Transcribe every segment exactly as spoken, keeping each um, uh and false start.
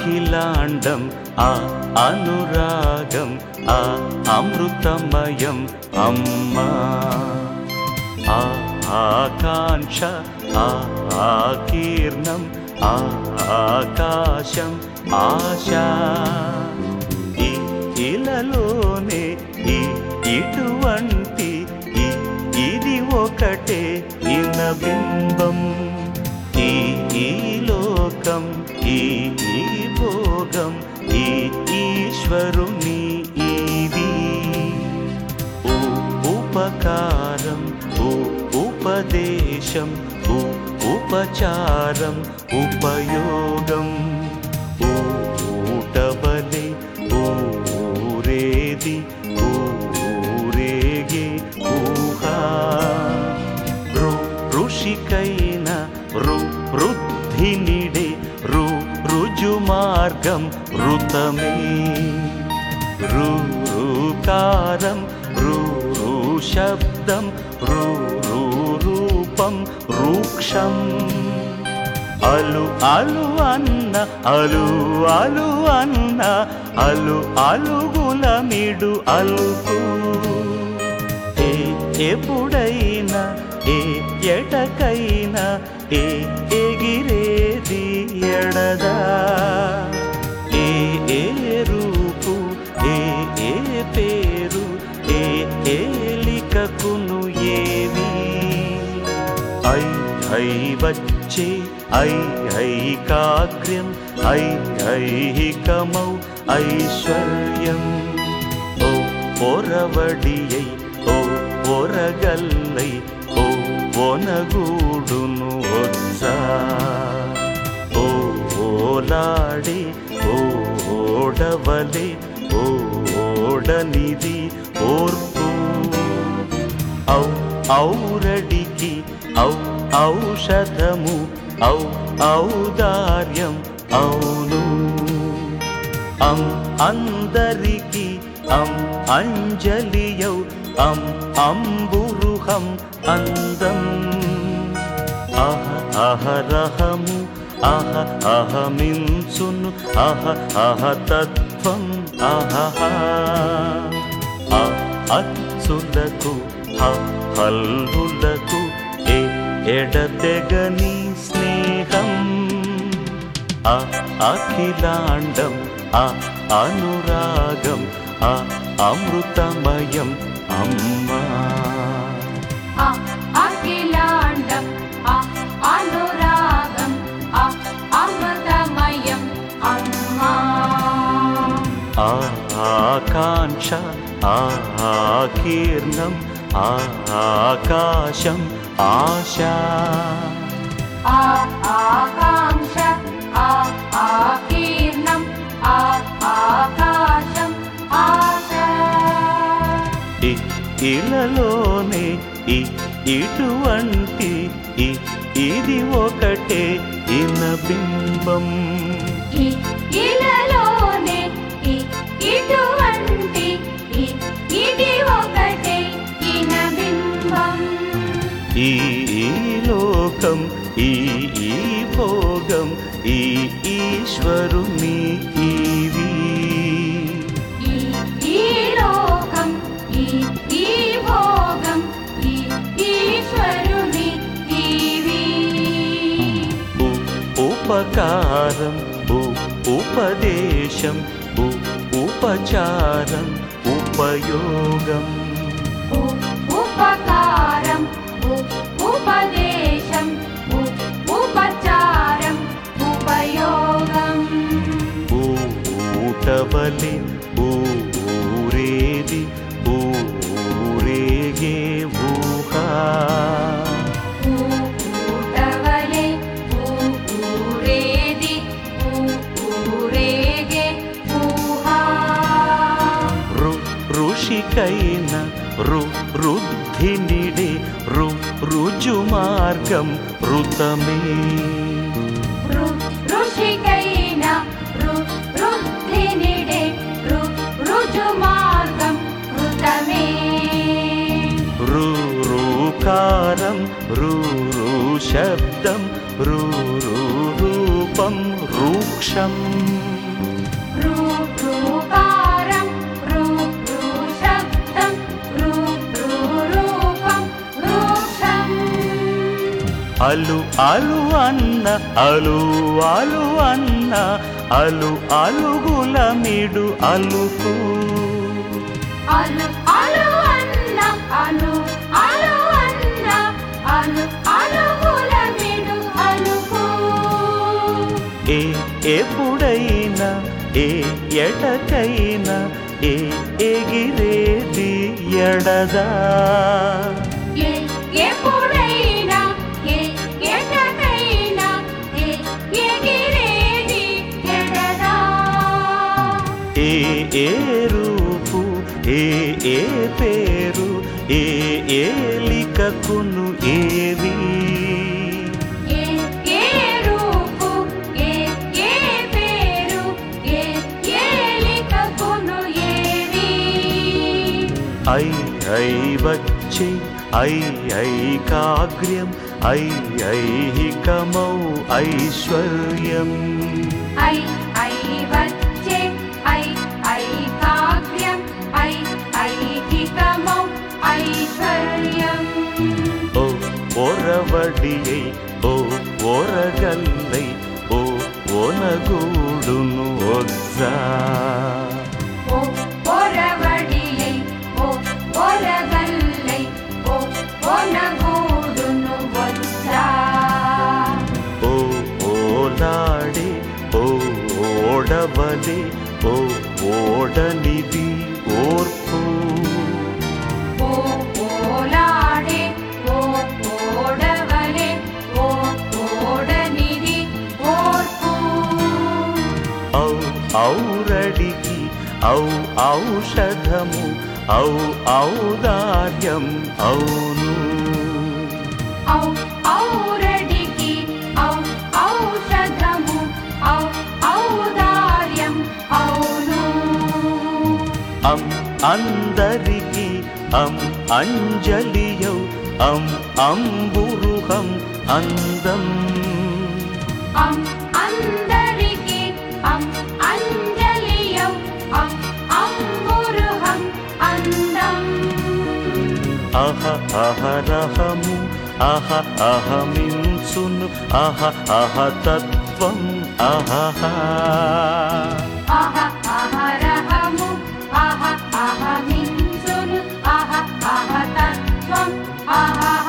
అఖిలాండం ఆ అనురాగం ఆ అమృతమయం అమ్మా ఆ ఆకాంక్ష ఆ ఆకీర్ణం ఆ ఆకాశం ఆశా ఈ ఇలలోనే ఈ ఇటువంటి ఈ ఇది ఒకటే ఇన బింబం ఈ ఈ లోకం ఈ ఈ భోగం ఈ ఈశ్వరుని ఇది ఓ ఉపకారం ఓ ఉపదేశం ఓ ఉపచారం ఉపయోగం ఓ ఊటబలే ఊరేది ఊరేగే ఊహా రు ఋషికైన రు వృద్ధినిడే రు రుజుమార్గం ఋతమే రు రుకారం రు రు శబ్దం రు రు రూపం రూక్షం అలు అలు అన్న అలు అలు అన్న అలు అలుగుల మిడు అలుకు ఏ ఎప్పుడైనా ఏ ఎటకైనా ఏ ఎగిరేది ఎడదా ఏ ఏ రూపు ఏ ఏ పేరు ఏ ఏలికకును ఏమి ఐ ఐ వచ్చే ఐ ఐకాగ్ర్యం ఐ ఐహికమౌ ఐశ్వర్యం ఓ పొరవడియై ఓ పొరగల్లై ఓ ఒనగూడును ఒత్సా ఓ ఓలాడే ఓ ఓడవలే ఓ ఓడనిది ఓర్పు ఔ ఔరడికి ఔ ఔషధము ఔ ఔదార్యం అవును అం అందరికి అం అంజలియౌ అం అంబురుహం అందం అహ అహరహము అహ అహమింసును అహ అహ తత్వం అహహ అ అత్సులకు హ హల్లులకు ఏ ఎడతెగని స్నేహం ఆ అఖిలాండం ఆ అనురాగం ఆ అమృతమయం అమ్మా ఆ అఖిలాండం ఆ అనురాగం ఆ అమృతమయం అమ్మా ఆ ఆకాంక్ష ఆ ఆకీర్ణం ఆ ఆకాశం ఆశా ఆ ఆకాంక్ష ఆ ఆకీర్ణం ఆ ఆకాశం ఆశా ఈ ఇలలోనే ఈ ఇటువంటి ఈ ఇది ఒకటే ఇన బింబం ఈ ఇలలోనే ఈ ఇటువంటి ఈ ఇది ఒకటే ఇన బింబం ఈ ఈ లోకం ఈ ఈ భోగం ఈ ఈశ్వరుని ఇవి ఈ ఈ లోకం ఈ ఈ భోగం ఈ ఈశ్వరుని ఇవి ఉ ఉపకారం ఉ ఉపదేశం ఉ ఉపచారం ఉపయోగం ఉ ఉపకారం ఉ ఉపదేశం ఉ ఉపచారం ఉపయోగం ఊ ఊటబలి ఊరేది ఊరేగే ఊహా ఊటవలే ఊరేది ఊరేగే ఊహా రు ఋషికైన రు వృద్ధినిడే రు రుజుమార్గం ఋతమే రు ఋషికైన రు వృద్ధినిడే రు రుజుమార్గం ఋతమే రు రుకారం రు రు శబ్దం రు రు రూపం రూక్ష వృక్షం రు రుకారం రు రు శబ్దం రు రు రూపం వృక్షం. అలు అలు అన్న అలు అలు అన్న అలు అలుగుల మిడు అలుకు. అలు అలు అన్న అలు అలు అన్న అలు అలుగుల మిడు అలుకు. ఏ ఎప్పుడైనా ఏ ఎటకైనా ఏ ఎగిరేది ఎడదా. ఏ ఎప్పుడైనా ఏ ఎటకైనా ఏ ఎగిరేది ఎడదా. ఏ ఏ రూపు ఏ ఏ పేరు ఏ ఏలికకును ఏవి. ఏ ఏ రూపు ఏ ఏ పేరు ఏ ఏలికకును ఏవి. ఐ ఐ వచ్చే ఐ ఐకాగ్ర్యం ఐ ఐహికమౌ ఐశ్వర్యం. ఐ ఐ వచ్చే ఐ ఐకాగ్ర్యం ఐ ఐహికమౌ ఐశ్వర్యం. ఓ ఒరవడియై ఓ ఒరగల్లై ఓ ఒనగూడును ఒజ్జా. ఓ ఒరవడియై ఓ ఒరగల్లై ఓ ఒనగూడును ఒజ్జా. ఓ ఓలాడే ఓ ఓడవలే ఓ ఓడనిది ఓర్పు. ఓ ఓలాడే ఓ ఓడవలే ఓ ఓడనిది ఓర్పు. ఔ ఔరడికి ఔ ఔషధము ఔ ఔదార్యం ఔను. ఔ ఔరడికి ఔ ఔషధము ఔ ఔదార్యం ఔను. అం అందరికి అం అంజలియౌ అం అంబురుహం అందం. అం అందరికి అం అంజలియౌ అం అంబురుహం అందం. అహ అహరహము అహ అహమించును అహ అహ తత్వం అహహ. అహ అహరహము అహ అహమించును అహ అహ తత్వం అహహ.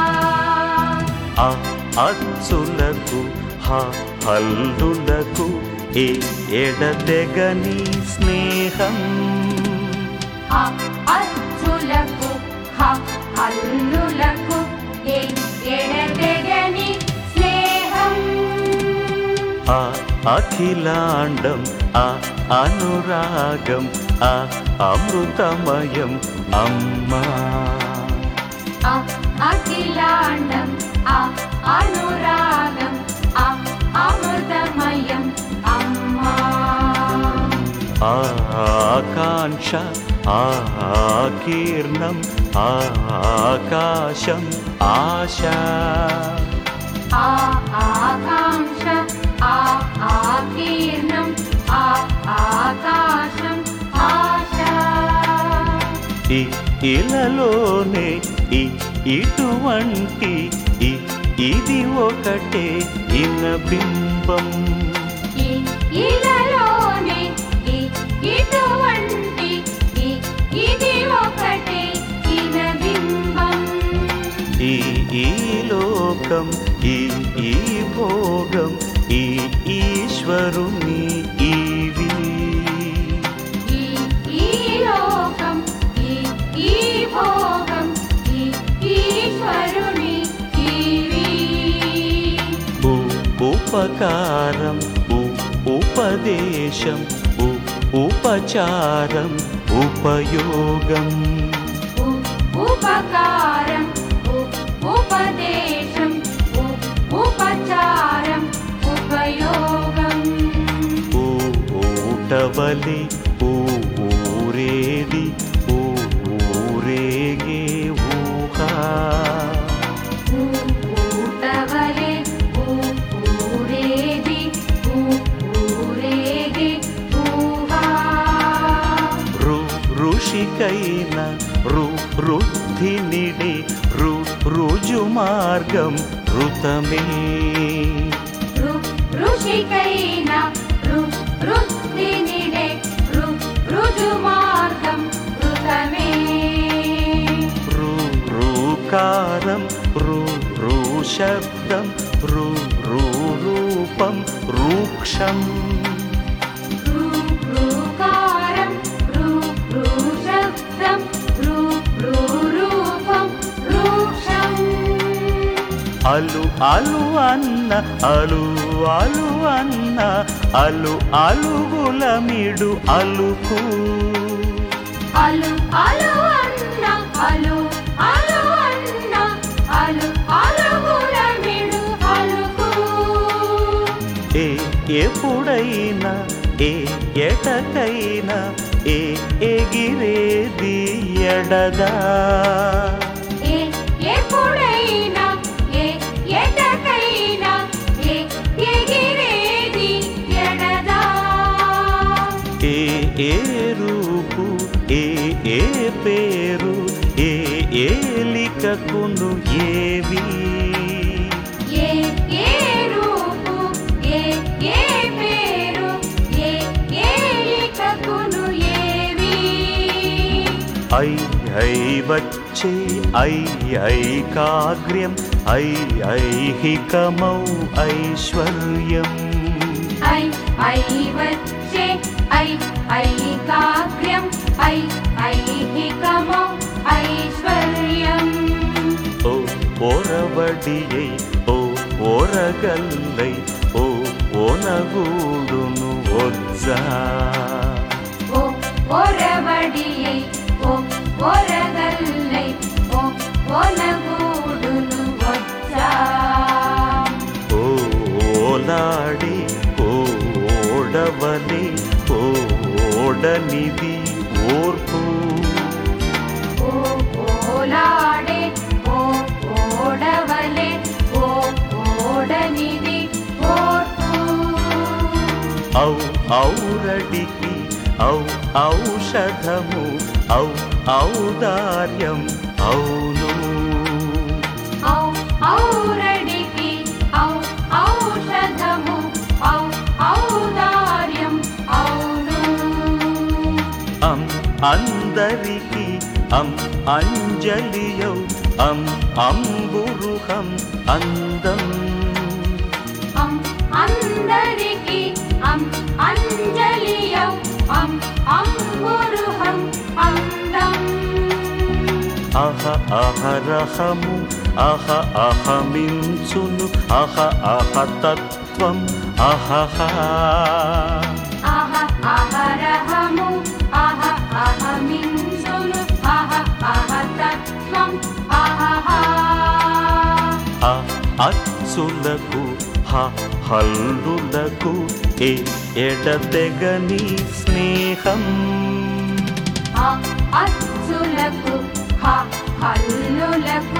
అ అచ్చులకు హ హల్లులకు ఏ ఎడతెగని స్నేహం. అ అచ్చులకు హ హల్లులకు ఏ ఎడతెగని స్నేహం. ఆ అఖిలాండం ఆ అనురాగం ఆ అమృతమయం అమ్మా. ఆ అఖిలాండం ఆ అనురాగం ఆ అమృతమయం అమ్మా. ఆ ఆకాంక్ష ఆ కీర్ణం ఆ ఆకాశం ఆశ. ఆ ఆకాంక్ష ఆ ఆకీర్ణం ఆ ఆకాశం ఆశ. ఈ ఇలలోనే ఈ ఇటువంటి ఈ ఇది ఒకటే ఇన బింబం. ఈ ఇలలోనే ఈ ఇటువంటి ఈ ఇది ఒకటే ఇన బింబం. ఈ ఈ లోకం ఈ ఈ భోగం ఈ ఈశ్వరుని ఈవి. ఈ ఈ లోకం ఈ ఈ భోగం ఈ ఈశ్వరుని ఈవి. ఉ ఉపకారం ఉ ఉపదేశం ఉ ఉపచారం ఉపయోగం. ఉ ఉపకారం ఉ ఉపదేశం ఉ ఉపచారం ఉపయోగం. ఊ ఊటవలి ఊ ఊరేది ఊ ఊరేగే ఊహా. ఊ ఊటవలే ఊ ఊరేది ఊ రుద్ధినిడే రు రుజు మార్గం ఋతమే రు ఋషికైన రు రుద్ధినిడే రు రుజు మార్గం ఋతమే రు రుకారం రు రు శబ్దం రు రు రూపం రూక్షం రు రుకారం రు రు శబ్దం రు రు రూపం రూక్షం అలు అలు అన్న అలు అలు అన్న అలు అలుగులమిడు అలుకు అలు అలు అన్న అలు అలు అన్న అలు అలుగులమిడు అలుకు ఏ ఎప్పుడైనా ఏ ఎటకైనా ఏ ఎగిరేది ఎడదా ఏ ఎప్పుడైనా ఏ ఎటకైనా ఏ ఎగిరేది ఎడదా ఏ ఏ రూపు ఏ ఏ పేరు ఏ ఏలికకును ఏవి ఏ ఏ రూపు ఏ ఏ పేరు ఏ ఏలికకును ఏవి ఐ ఐ వచ్చే ఐ ఐకాగ్ర్యం ఐ ఐహికమౌ ఐశ్వర్యం ఐ ఐ వచ్చే ఐ ఐకాగ్ర్యం ఐ ఐహికమౌ ఐశ్వర్యం ఓ ఓరవడియై ఓ ఓరగల్లై ఓ ఓనగూడును ఒజ్జా ఓ ఓరవడియై ఓ ఓరగల్లై ఓ ఓనగూడును వచ్చా ఓ ఓలాడి ఓ ఓడవలి ఓ ఓడనిది ఓర్పు ఓ ఓలాడే ఓ ఓడవలే ఓ ఓడనిది ఓర్పు ఔ ఔరడికి ఔ ఔషధము ఔ ఔదార్యం ఔను ఔ ఔరడికి ఔ ఔషధము ఔ ఔదార్యం ఔను అం అందరికి అం అంజలియౌ అం అంబురుహం అందం అం అందరికి అం అంజలియౌ అం అంబురుహం అందం అహ అహరహము అహ అహమించును అహ అహ తత్వం అహహ అహ అహరహము అహ అహమింసును అహ అహ తత్వం అహహ అ అచ్చులకు హ హల్లులకు ఏ ఎడతెగని స్నేహం అ అచ్చులకు హ హల్లులకు